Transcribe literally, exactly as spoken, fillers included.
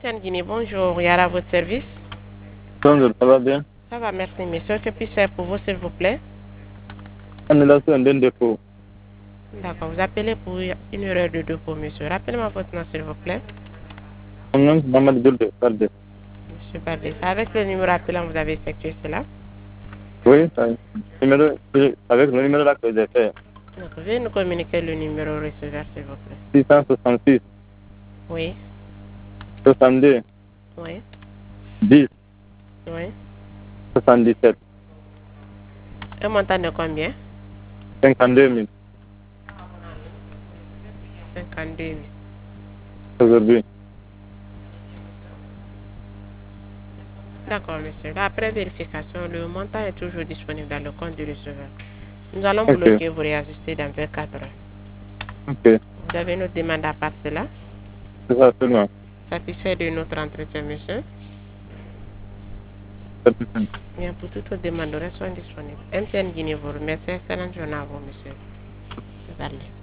Guinée, bonjour, Yara, à votre service. Bonjour, ça va bien? Ça va, merci, monsieur. Que puis-je faire pour vous, s'il vous plaît? Annulation d'un dépôt. D'accord, vous appelez pour une erreur de dépôt, monsieur. Rappelez-moi votre nom, s'il vous plaît. Mon nom, c'est Mohamed Goulde, Balde. Monsieur Baldé, c'est avec le numéro appelant que vous avez effectué cela. Oui, ça- numéro, oui, avec le numéro là que j'ai fait. Donc, veuillez nous communiquer le numéro receveur, s'il vous plaît. six cent soixante-six, Oui, soixante-deux, oui, dix, oui. soixante-dix-sept, Un montant de combien? cinquante-deux mille cinquante-deux mille. aujourd'hui. D'accord, monsieur. Là, après vérification, le montant est toujours disponible dans le compte du receveur. Nous allons Ok, bloquer vous réajuster dans vingt-quatre heures. ok, Vous avez une autre demande à part cela? c'est ça seulement. Satisfait de notre entretien, monsieur? Satisfait. Bien, pour toute autre demande, restons disponibles. M T N Guinée vous remercie. Excellente journée à vous, monsieur. Valé.